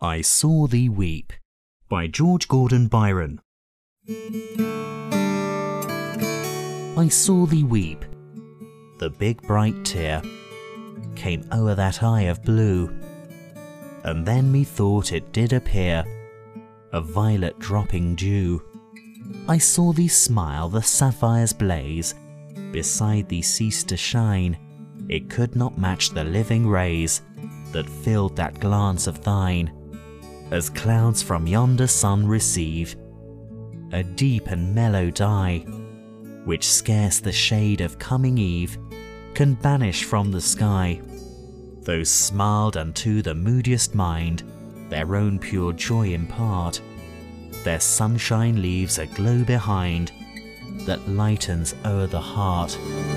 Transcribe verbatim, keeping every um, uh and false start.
I Saw Thee Weep by George Gordon Byron. I saw thee weep, the big bright tear came o'er that eye of blue, and then methought it did appear a violet dropping dew. I saw thee smile, the sapphire's blaze beside thee cease to shine, it could not match the living rays that filled that glance of thine. As clouds from yonder sun receive a deep and mellow dye, which scarce the shade of coming eve can banish from the sky, those smiled unto the moodiest mind their own pure joy impart, their sunshine leaves a glow behind that lightens o'er the heart.